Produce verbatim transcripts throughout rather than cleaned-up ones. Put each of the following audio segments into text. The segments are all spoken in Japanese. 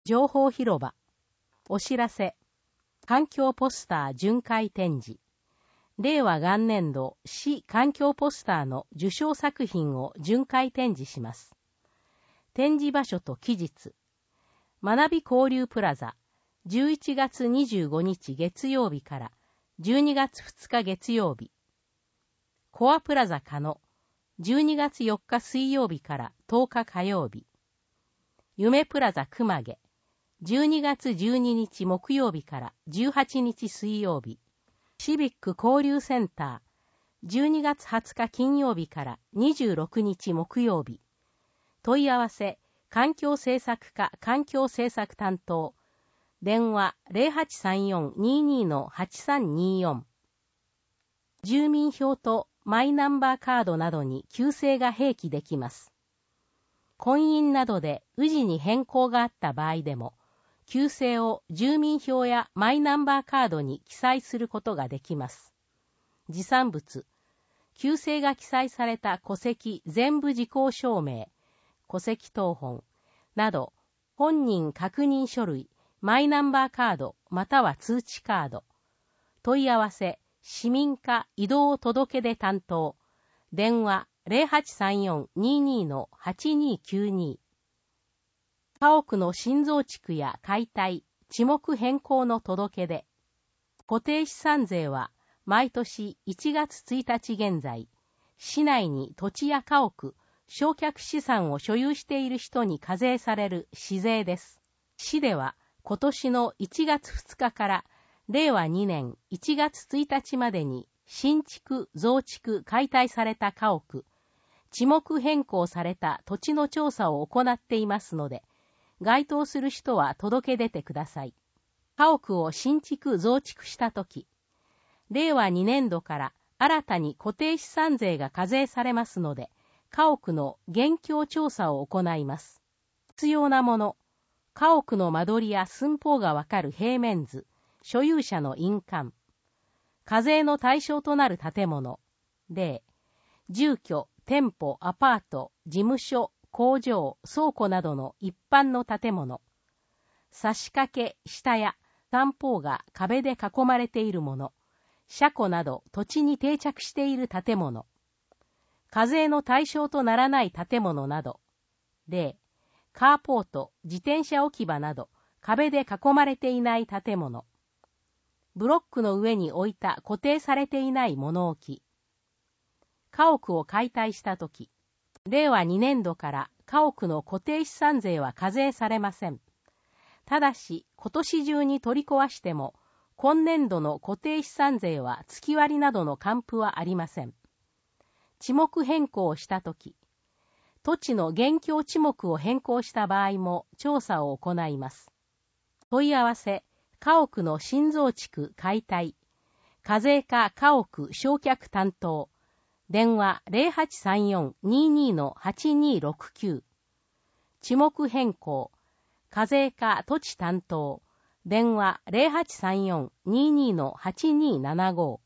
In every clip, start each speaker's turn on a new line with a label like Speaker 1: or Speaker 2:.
Speaker 1: 情報広場。お知らせ。環境ポスター巡回展示。令和元年度市環境ポスターの受賞作品を巡回展示します。展示場所と期日。学び交流プラザ、じゅういちがつにじゅうごにち月曜日からじゅうにがつふつか月曜日。コアプラザ加野、じゅうにがつよっか水曜日からとおか火曜日。夢プラザ熊毛、じゅうにがつじゅうににち木曜日からじゅうはちにち水曜日。シビック交流センター、じゅうにがつはつか金曜日からにじゅうろくにち木曜日。問い合わせ、環境政策課環境政策担当。電話 ゼロはちさんよん にーにー はちさんにーよん。住民票とマイナンバーカードなどに旧姓が併記できます。婚姻などで氏に変更があった場合でも、旧姓を住民票やマイナンバーカードに記載することができます。持参物、旧姓が記載された戸籍全部時効証明、戸籍謄本など、本人確認書類、マイナンバーカードまたは通知カード。問い合わせ、市民課移動届出担当。電話 ゼロはちさんよん にーにー はちにーきゅうにー。家屋の新増築や解体、地目変更の届け出。固定資産税は毎年いちがつついたち現在、市内に土地や家屋、償却資産を所有している人に課税される市税です。市では今年のいちがつふつかかられいわにねんいちがつついたちまでに新築、増築、解体された家屋、地目変更された土地の調査を行っていますので、該当する人は届け出てください。家屋を新築増築したとき、れいわにねんどから新たに固定資産税が課税されますので、家屋の現況調査を行います。必要なもの、家屋の間取りや寸法がわかる平面図、所有者の印鑑、課税の対象となる建物、例、住居、店舗、アパート、事務所、工場、倉庫などの一般の建物、差し掛け、下や三方が壁で囲まれているもの、車庫など土地に定着している建物、課税の対象とならない建物など、例、カーポート、自転車置き場など壁で囲まれていない建物、ブロックの上に置いた固定されていない物置、家屋を解体したとき、れいわにねんどから家屋の固定資産税は課税されません。ただし、今年中に取り壊しても、今年度の固定資産税は月割などの還付はありません。地目変更をしたとき、土地の現況地目を変更した場合も調査を行います。問い合わせ、家屋の新増築解体、課税課家屋償却担当。電話 ゼロはちさんよん にーにー はちにーろくきゅう。地目変更、課税課土地担当。電話 ゼロはちさんよん にーにー はちにーななご。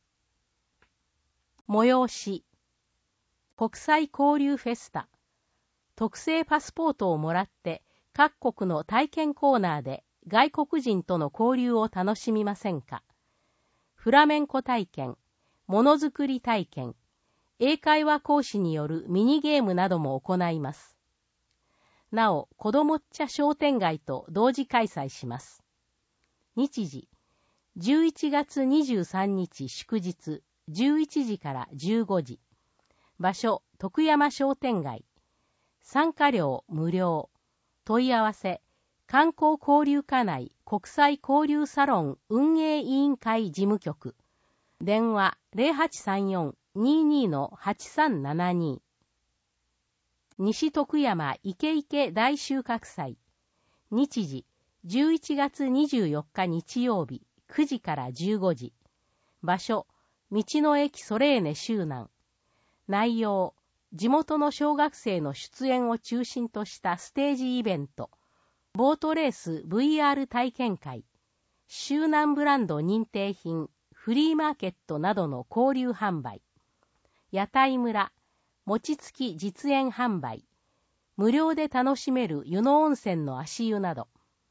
Speaker 1: 催し、国際交流フェスタ。特製パスポートをもらって各国の体験コーナーで外国人との交流を楽しみませんか。フラメンコ体験、ものづくり体験、英会話講師によるミニゲームなども行います。なお、子どもっちゃ商店街と同時開催します。日時、じゅういちがつにじゅうさんにち祝日、じゅういちじからじゅうごじ。場所、徳山商店街。参加料無料。問い合わせ、観光交流課内国際交流サロン運営委員会事務局。電話 ゼロはちさんよん にーにー はちさんななに。西徳山イケイケ大収穫祭。日時、じゅういちがつにじゅうよっか日曜日、くじからじゅうごじ。場所、道の駅ソレーネ周南。内容、地元の小学生の出演を中心としたステージイベント、ボートレース ブイアール 体験会、周南ブランド認定品、フリーマーケットなどの交流販売、屋台村、餅つき実演販売、無料で楽しめる湯野温泉の足湯など、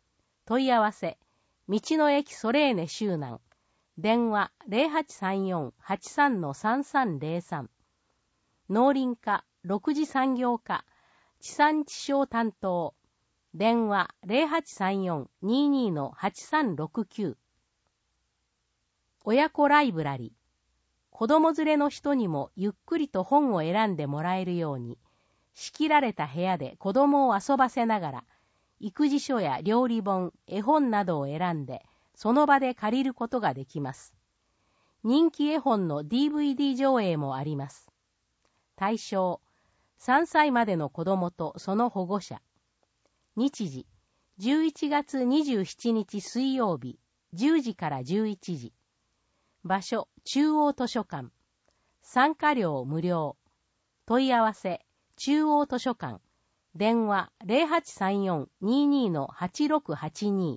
Speaker 1: 問い合わせ、道の駅ソレーネ周南。電話 ゼロはちさんよん はちさん さんさんゼロさん。農林課、六次産業課、地産地消担当。電話 ゼロはちさんよん にに はちさんろくきゅう。親子ライブラリ。子供連れの人にもゆっくりと本を選んでもらえるように、仕切られた部屋で子供を遊ばせながら、育児書や料理本、絵本などを選んで、その場で借りることができます。人気絵本の ディーブイディー 上映もあります。対象、さんさいまでの子供とその保護者。日時、じゅういちがつにじゅうしちにち水曜日、じゅうじからじゅういちじ。場所、中央図書館。参加料無料。問い合わせ、中央図書館。電話 ゼロはちさんよん にに はちろくはちに。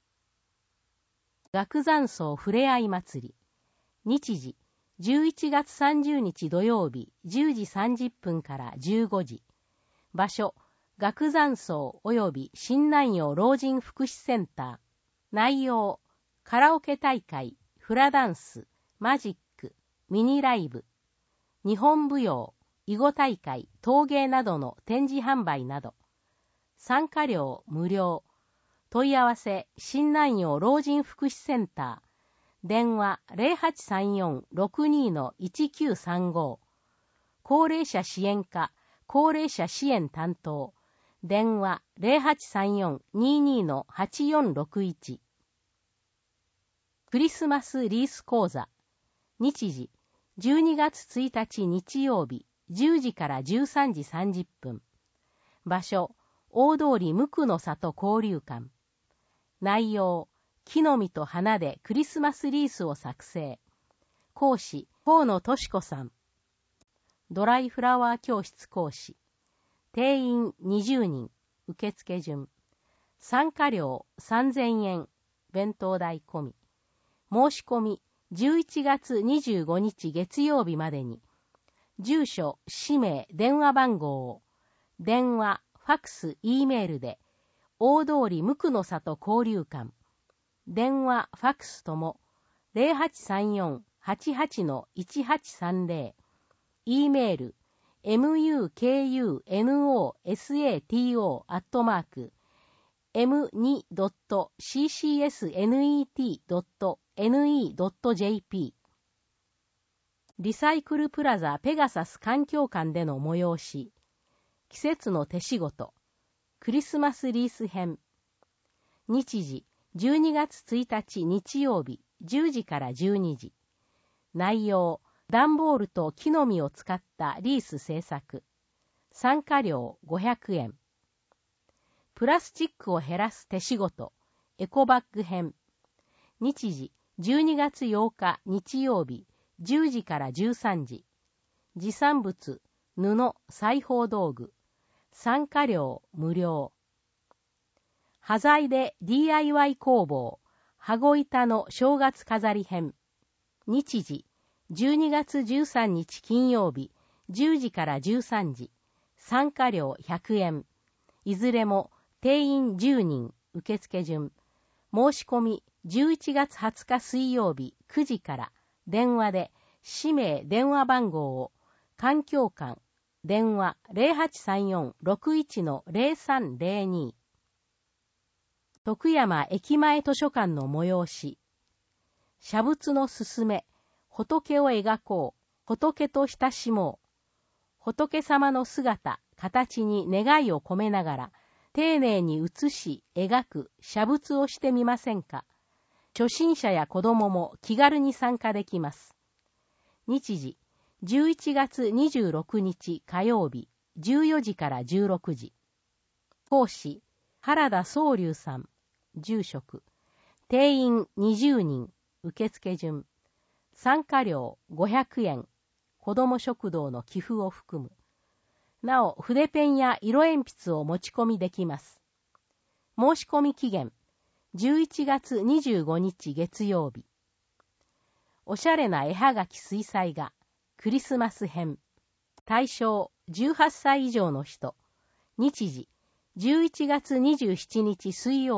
Speaker 1: 学山荘ふれあい祭り。日時、じゅういちがつさんじゅうにち土曜日、じゅうじさんじゅっぷんからじゅうごじ。場所、学山荘及び新南陽老人福祉センター。内容、カラオケ大会、フラダンス、マジック、ミニライブ、日本舞踊、囲碁大会、陶芸などの展示販売など。参加料無料。問い合わせ、新南陽老人福祉センター。電話 ゼロはちさんよん ろくに いちきゅうさんご。高齢者支援課、高齢者支援担当。電話 ゼロはちさんよん にに はちよんろくいち。クリスマスリース講座。日時、じゅうにがつついたち日曜日、じゅうじからじゅうさんじさんじゅっぷん。場所、大通り無垢の里交流館。内容、木の実と花でクリスマスリースを作成。講師、河野敏子さん。ドライフラワー教室講師。定員にじゅうにん、受付順。参加料さんぜんえん、弁当代込み。申し込み、じゅういちがつにじゅうごにち月曜日までに、住所、氏名、電話番号を、電話、ファクス、Eメールで、大通り無垢の里交流館、電話、ファクスとも、ゼロはちさんよん はちはち いちはちさんゼロ、Eメール、mukunosato アットマーク、エムに ドット シーシーエスネット ドット ネット ジェーピー。リサイクルプラザペガサス環境館での催し。季節の手仕事。クリスマスリース編。日時、じゅうにがつついたち日曜日、じゅうじからじゅうにじ。内容、段ボールと木の実を使ったリース制作。参加料ごひゃくえん。プラスチックを減らす手仕事、エコバッグ編。日時、じゅうにがつようか日曜日、じゅうじからじゅうさんじ。持参物、布、裁縫道具。参加料無料。端材で ディーアイワイ 工房、羽子板の正月飾り編。日時、じゅうにがつじゅうさんにち金曜日、じゅうじからじゅうさんじ。参加料ひゃくえん。いずれも定員じゅうにん、受付順。申し込みじゅういちがつはつか水曜日くじから、電話で氏名電話番号を、環境館、電話 ゼロはちさんよん ろくいち ゼロさんゼロに。徳山駅前図書館の催し。写仏のすすめ、仏を描こう、仏と親しもう。仏様の姿、形に願いを込めながら、丁寧に写し、描く写仏をしてみませんか。初心者や子供も気軽に参加できます。日時、じゅういちがつにじゅうろくにち火曜日、じゅうよじからじゅうろくじ。講師、原田宗龍さん、住職。定員にじゅうにん、受付順。参加料ごひゃくえん、子ども食堂の寄付を含む。なお、筆ペンや色鉛筆を持ち込みできます。申し込み期限、じゅういちがつにじゅうごにち月曜日。おしゃれな絵はがき水彩画、クリスマス編。対象、じゅうはっさい以上の人。日時、じゅういちがつにじゅうしちにち水曜日、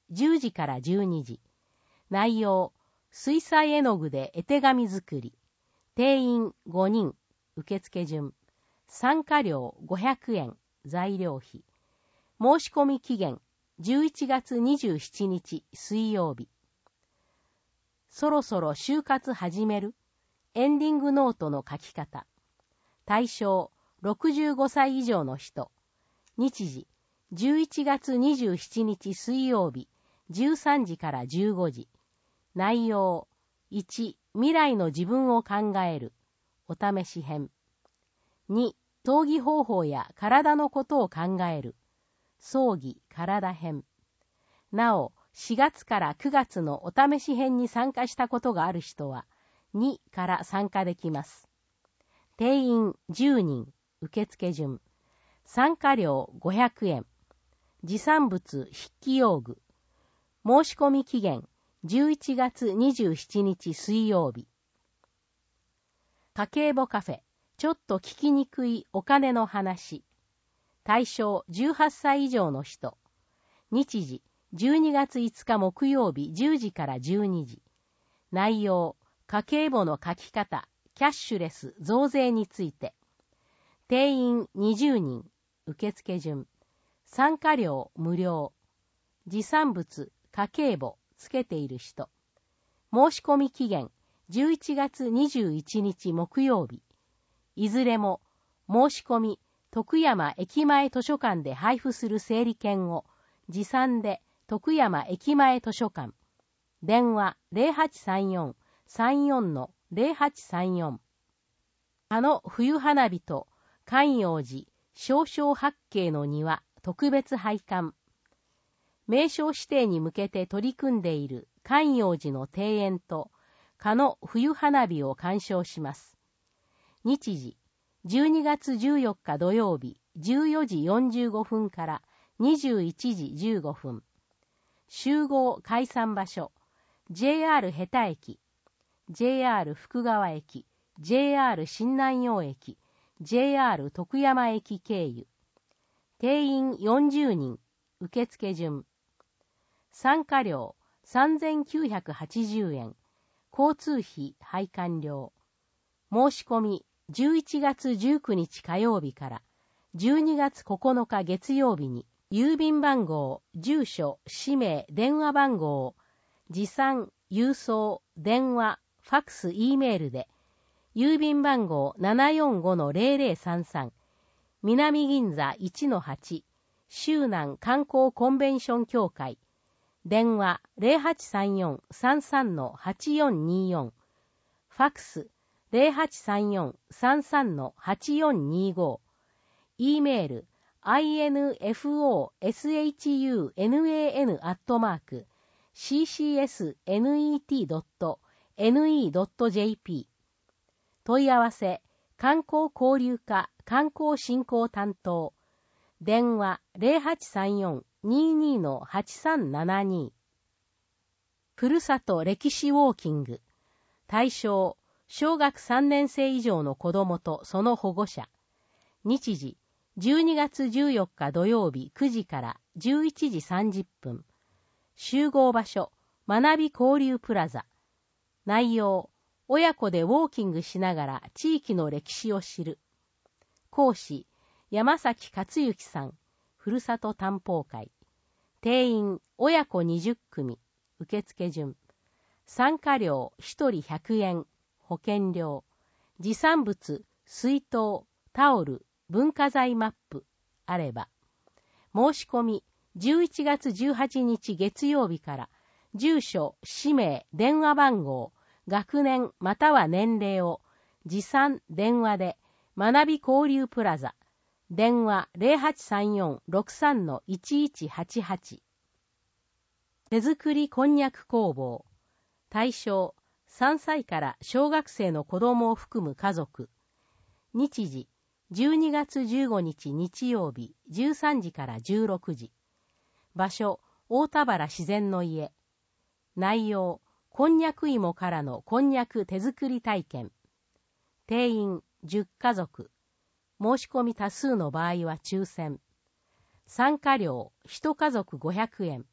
Speaker 1: じゅうじからじゅうにじ。内容、水彩絵の具で絵手紙作り。定員ごにん。受付順。参加料ごひゃくえん。材料費。申し込み期限じゅういちがつにじゅうしちにち水曜日。そろそろ就活始める？エンディングノートの書き方。対象ろくじゅうごさい以上の人。日時じゅういちがつにじゅうしちにち水曜日じゅうさんじからじゅうごじ。内容いち、未来の自分を考える。お試し編。に、葬儀方法や体のことを考える。葬儀体編。なお、しがつからくがつのお試し編に参加したことがある人は、にから参加できます。定員じゅうにん。受付順。参加料ごひゃくえん。持参物筆記用具。申し込み期限じゅういちがつにじゅうしちにち水曜日。家計簿カフェ。ちょっと聞きにくいお金の話。対象じゅうはっさい以上の人。日時じゅうにがついつか木曜日じゅうじからじゅうにじ。内容家計簿の書き方、キャッシュレス増税について。定員にじゅうにん。受付順。参加料無料。持参物家計簿つけている人。申し込み期限じゅういちがつにじゅういちにち木曜日。いずれも申し込み徳山駅前図書館で配布する整理券を持参で徳山駅前図書館。電話 ゼロはちさんよん さんよん ゼロはちさんよん。あの冬花火と観葉寺少々八景の庭特別拝観。名称指定に向けて取り組んでいる観葉寺の庭園とかの冬花火を鑑賞します。日時じゅうにがつじゅうよっか土曜日じゅうよじよんじゅうごふんからにじゅういちじじゅうごふん。集合解散場所 ジェイアール 日田駅、ジェイアール 福川駅、ジェイアール 新南陽駅、ジェイアール 徳山駅経由。定員よんじゅうにん。受付順。参加料さんぜんきゅうひゃくはちじゅうえん。交通費配管料。申し込みじゅういちがつじゅうくにち火曜日からじゅうにがつここのか月曜日に郵便番号、住所、氏名、電話番号、持参、郵送、電話、ファクス、Eメールで郵便番号 ななよんごのゼロゼロさんさん、南銀座 いちのはち、周南観光コンベンション協会、電話 ゼロはちさんよん さんさんのはちよんにーよん、ファクスゼロはちさんよん さんさんのはちよんにーご、Eメール インフォシャン アットマーク シーシーエスネット ドット エヌイー ドット ジェーピー。問い合わせ観光交流課観光振興担当。電話 ゼロはちさんよん にーにーのはちさんななに。ふるさと歴史ウォーキング。対象小学さんねんせい以上の子どもとその保護者。日時じゅうにがつじゅうよっか土曜日くじからじゅういちじさんじゅっぷん。集合場所学び交流プラザ。内容親子でウォーキングしながら地域の歴史を知る。講師山崎克之さん。ふるさと担保会。定員親子にじゅっくみ。受付順。参加料ひとりひゃくえん。保険料。持参物水筒、タオル、文化財マップあれば。申し込みじゅういちがつじゅうはちにち月曜日から住所、氏名、電話番号、学年または年齢を持参電話で学び交流プラザ。電話 ゼロはちさんよん ろくさんのいちいちはちはち。手作りこんにゃく工房。対象さんさいから小学生の子供を含む家族。日時じゅうにがつじゅうごにち日曜日じゅうさんじからじゅうろくじ。場所大田原自然の家。内容こんにゃく芋からのこんにゃく手作り体験。定員じゅっかぞく。申し込み多数の場合は抽選。参加料いちかぞくごひゃくえん。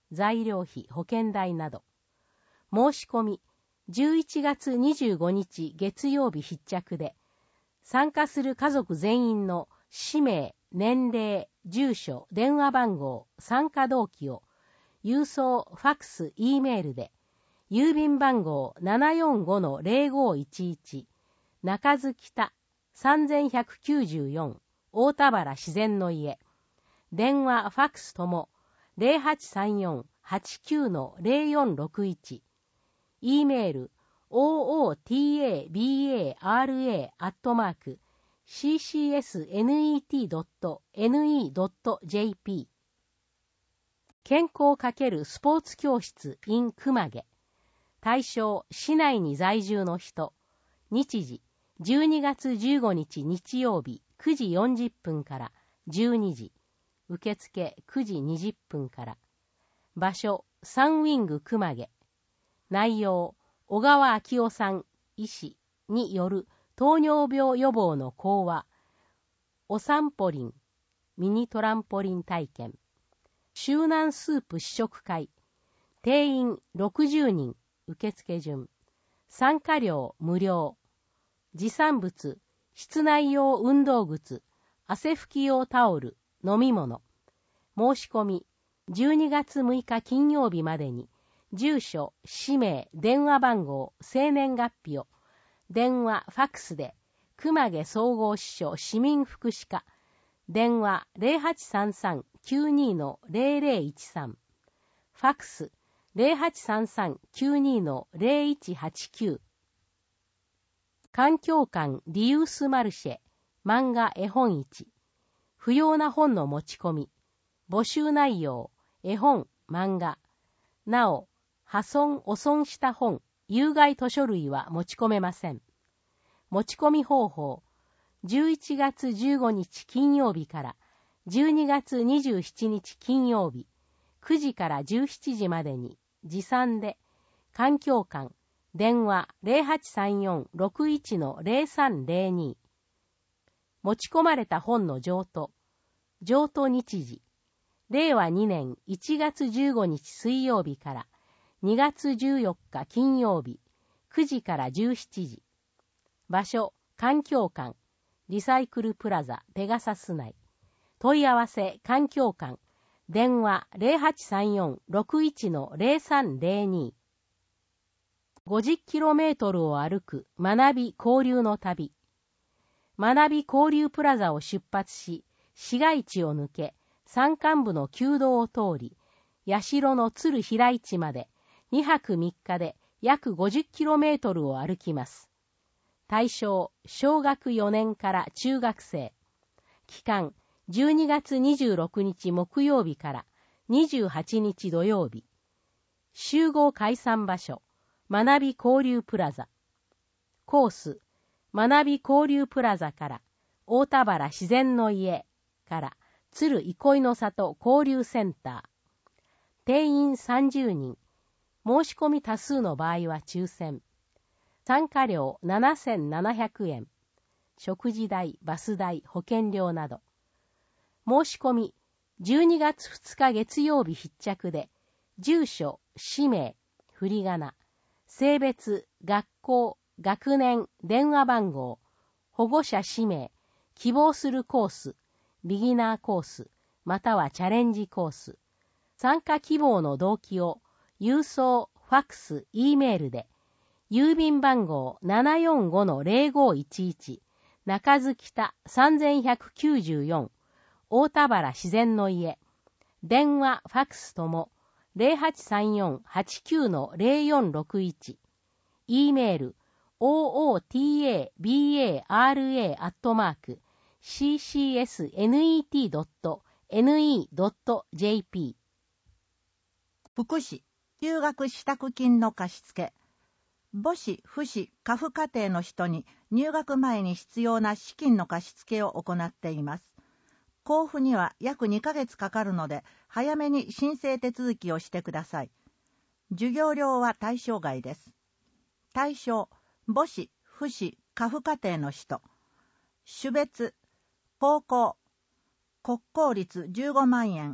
Speaker 1: 材料費、保険代など。申し込み、じゅういちがつにじゅうごにち月曜日必着で、参加する家族全員の氏名、年齢、住所、電話番号、参加動機を、郵送、ファックス、Eメールで、郵便番号 ななよんごのゼロごいちいち、中津北さんぜんひゃくきゅうじゅうよん、大田原自然の家、電話、ファックスとも ゼロはちさんよん はちきゅうのゼロよんろくいち、Eメール、オーオーティーエービーエーアールエー アットマーク シーシーエスネットドットネットドットジェーピー 健康×スポーツ教室 in 熊毛。対象、市内に在住の人。日時、じゅうにがつじゅうごにち日曜日くじよんじゅっぷんからじゅうにじ。受付くじにじゅっぷんから。場所、サンウィング熊毛。内容、小川昭夫さん、医師による糖尿病予防の講話。お散歩林、ミニトランポリン体験。周南スープ試食会。定員ろくじゅうにん。受付順。参加料無料。持参物、室内用運動靴、汗拭き用タオル、飲み物。申し込み、じゅうにがつむいか金曜日までに、住所、氏名、電話番号、生年月日を、電話、ファックスで、熊毛総合支所市民福祉課、電話 ゼロはちさんさんきゅうにのゼロゼロいちさん、ファックスゼロはちさんさんきゅうにのゼロいちはちきゅう。環境館リユースマルシェ漫画絵本市。不要な本の持ち込み。募集内容、絵本、漫画。なお、破損、汚損した本、有害図書類は持ち込めません。持ち込み方法。じゅういちがつじゅうごにち金曜日からじゅうにがつにじゅうしちにち金曜日、くじからじゅうしちじまでに持参で、環境館、電話 ゼロはちさんよんろくいちのゼロさんゼロに。持ち込まれた本の譲渡。譲渡日時。れいわにねんいちがつじゅうごにち水曜日からにがつじゅうよっか金曜日、くじからじゅうしちじ。場所、環境館、リサイクルプラザ、ペガサス内。問い合わせ、環境館、電話 ゼロはちさんよんろくいちのゼロさんゼロに。ごじゅっキロメートルを歩く学び交流の旅。学び交流プラザを出発し、市街地を抜け、山間部の旧道を通り、社の鶴平市までにはくみっかで約ごじゅっキロメートルを歩きます。対象、小学よねんから中学生。期間、じゅうにがつにじゅうろくにち木曜日からにじゅうはちにち土曜日。集合解散場所、学び交流プラザ。コース、学び交流プラザから、大田原自然の家から、鶴憩いの里交流センター。定員さんじゅうにん。申し込み多数の場合は抽選。参加料ななせんななひゃくえん。食事代、バス代、保険料など。申し込み、じゅうにがつふつか月曜日必着で、住所、氏名、振り仮名、性別、学校、学年、電話番号、保護者氏名、希望するコース、ビギナーコース、またはチャレンジコース。参加希望の動機を、郵送、ファックス、Eメールで、郵便番号 ななよんごのゼロごいちいち、中津北さんぜんひゃくきゅうじゅうよん、大田原自然の家、電話、ファックスとも ゼロはちさんよんはちきゅうのゼロよんろくいち、Eメール、オーオーティーエービーエーアールエー アットマーク、シーシーエスネットドットネットドットジェーピー。
Speaker 2: 福祉、留学支度金の貸付。母子、父子、家父家庭の人に入学前に必要な資金の貸付を行っています。交付には約にかげつかかるので、早めに申請手続きをしてください。授業料は対象外です。対象、母子、父子、家父家庭の人。種別、高校、国公立じゅうごまんえん、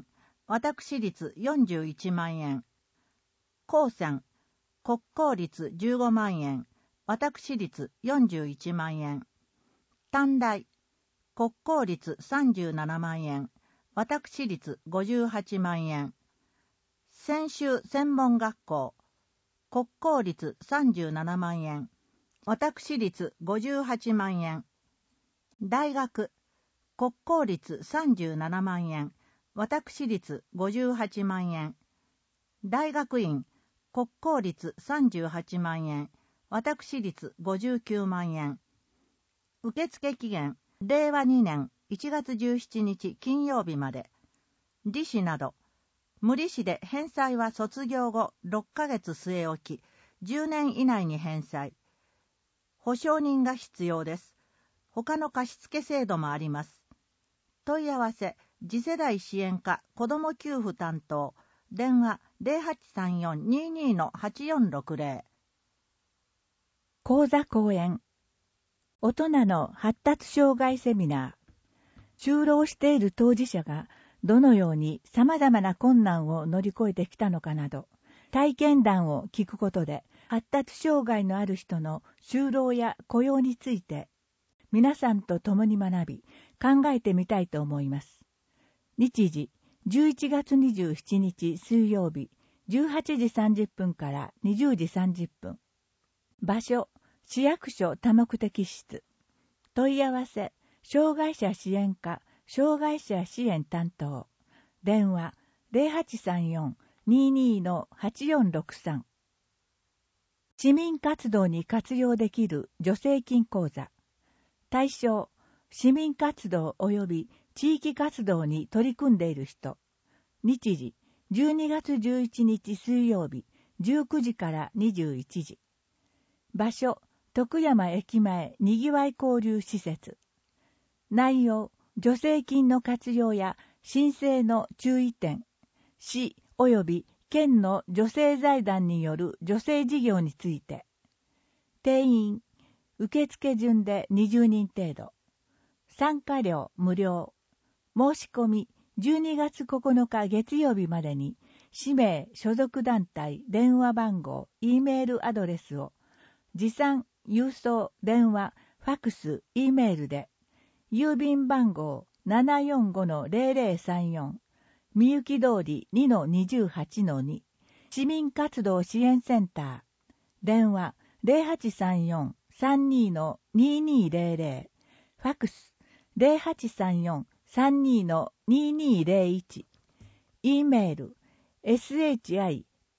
Speaker 2: 私立よんじゅういちまんえん。高専、国公立じゅうごまんえん。私立よんじゅういちまんえん。短大、国公立さんじゅうななまんえん。私立ごじゅうはちまんえん。専修専門学校、国公立さんじゅうななまんえん。私立ごじゅうはちまんえん。大学、国公立さんじゅうななまんえん。私立ごじゅうはちまんえん。大学院、国公立さんじゅうはちまんえん。私立ごじゅうきゅうまんえん。受付期限、れいわにねんいちがつじゅうしちにち金曜日まで。利子など、無利子で返済は卒業後ろっかげつ据え置き、じゅうねん以内に返済。保証人が必要です。他の貸付制度もあります。問い合わせ、次世代支援課子ども給付担当、電話 ゼロはちさんよん にーにー はちよんろくゼロ。
Speaker 3: 講座講演。大人の発達障害セミナー。就労している当事者がどのように様々な困難を乗り越えてきたのかなど、体験談を聞くことで、発達障害のある人の就労や雇用について、皆さんと共に学び、考えてみたいと思います。日時、じゅういちがつにじゅうしちにち水曜日、じゅうはちじさんじゅっぷんからにじゅうじさんじゅっぷん。場所、市役所多目的室。問い合わせ、障害者支援課、障害者支援担当。電話、ゼロはちさんよん にーにー はちよんろくさん。市民活動に活用できる助成金講座。対象、市民活動及び地域活動に取り組んでいる人。日時、じゅうにがつじゅういちにち水曜日、じゅうくじからにじゅういちじ。場所、徳山駅前にぎわい交流施設。内容、助成金の活用や申請の注意点、市及び県の助成財団による助成事業について。定員、受付順でにじゅうにん程度。参加料無料。申し込みじゅうにがつここのか月曜日までに、氏名、所属団体、電話番号、Eメールアドレスを、持参、郵送、電話、ファクス、Eメールで、郵便番号 ななよんごのゼロゼロさんよん、みゆき通り にのにじゅうはちのに、市民活動支援センター、電話ゼロはちさんよん さんにのににゼロゼロ、ファクスゼロはちさんよん さんにのににゼロいち、Eメール シンカント ア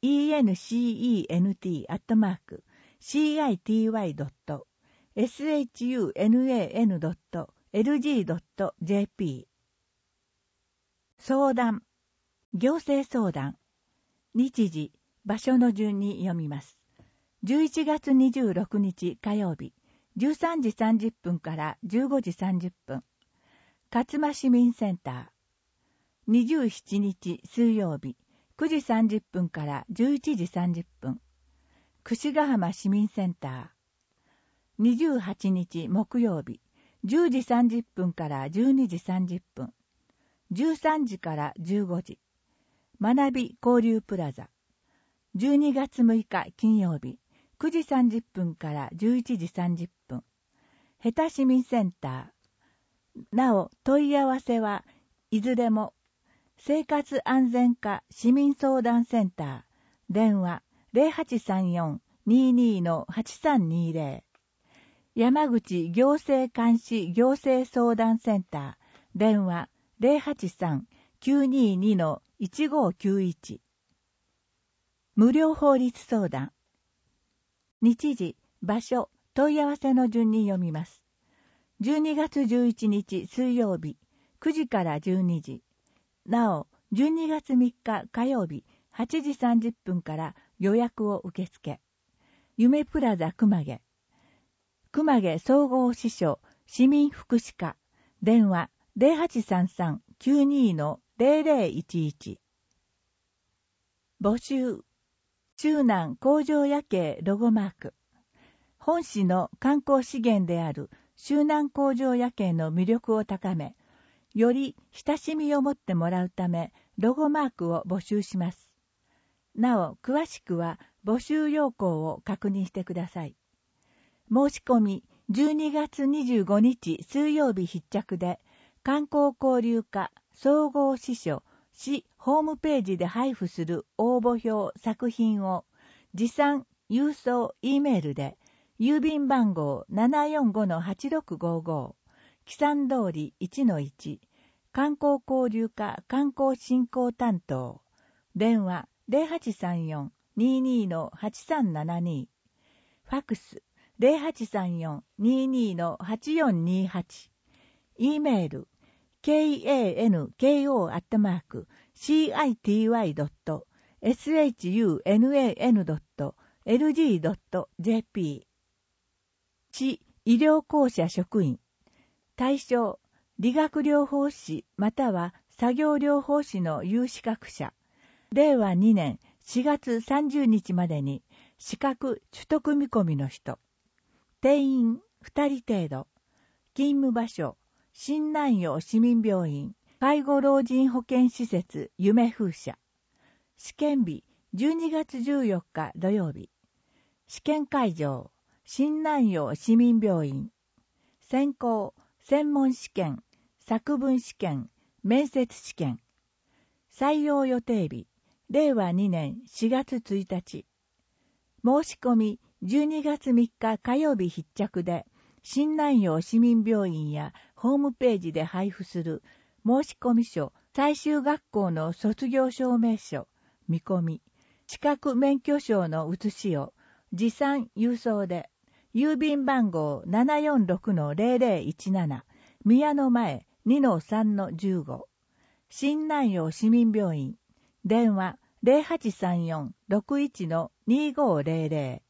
Speaker 3: ットマーク シーアイティーワイドット サン ドット エルジー ドット ジェーピー。 相談、行政相談。日時、場所の順に読みます。じゅういちがつにじゅうろくにち火曜日、じゅうさんじさんじゅっぷんからじゅうごじさんじゅっぷん。勝間市民センター。にじゅうしちにち水曜日、くじさんじゅっぷんからじゅういちじさんじゅっぷん。櫛ヶ浜市民センター。にじゅうはちにち木曜日、じゅうじさんじゅっぷんからじゅうにじさんじゅっぷん。じゅうさんじからじゅうごじ。学び交流プラザ。じゅうにがつむいか金曜日、くじさんじゅっぷんからじゅういちじさんじゅっぷん。へた市民センター。なお、問い合わせはいずれも、生活安全課市民相談センター。電話ゼロはちさんよん にーにー はちさんにーゼロ。山口行政監視行政相談センター。電話ゼロはちさん きゅうにーにー いちごきゅういち。無料法律相談。日時、場所、問い合わせの順に読みます。じゅうにがつじゅういちにち水曜日、くじからじゅうにじ。なお、じゅうにがつみっか火曜日、はちじさんじゅっぷんから予約を受け付け。夢プラザ熊毛。熊毛総合支所市民福祉課。電話ゼロはちさんさん きゅうにー のゼロゼロいちいち。募集。周南工場夜景ロゴマーク。本市の観光資源である周南工場夜景の魅力を高め、より親しみを持ってもらうため、 ロゴマークを募集します。なお、詳しくは募集要項を確認してください。申し込み、じゅうにがつにじゅうごにち水曜日必着で、観光交流課総合支所市ホームページで配布する応募表作品を持参郵送 E メールで郵便番号 ななよんごのはちろくごご木山通り いちのいち 観光交流課観光振興担当電話 ゼロはちさんよん にーにーのはちさんななに ファクス ゼロはちさんよん にーにーのはちよんにーはち E メールkanko アットマーク シーアイティーワイ ドット エスエイチユーエヌエーエヌ ドット エルジー ドット ジェーピー 市医療公社職員対象理学療法士または作業療法士の有資格者れいわにねんしがつさんじゅうにちまでに資格取得見込みの人定員ふたり程度勤務場所新南陽市民病院介護老人保健施設夢風社試験日じゅうにがつじゅうよっか土曜日試験会場新南陽市民病院選考専門試験作文試験面接試験採用予定日れいわにねんしがつついたち申し込みじゅうにがつみっか火曜日必着で新南陽市民病院やホームページで配布する申込書、最終学校の卒業証明書、見込み、資格免許証の写しを持参郵送で、郵便番号 ななよんろくのゼロゼロいちなな、宮の前 にのさんのじゅうご、新南陽市民病院、電話ゼロはちさんよん ろくいちのにごゼロゼロ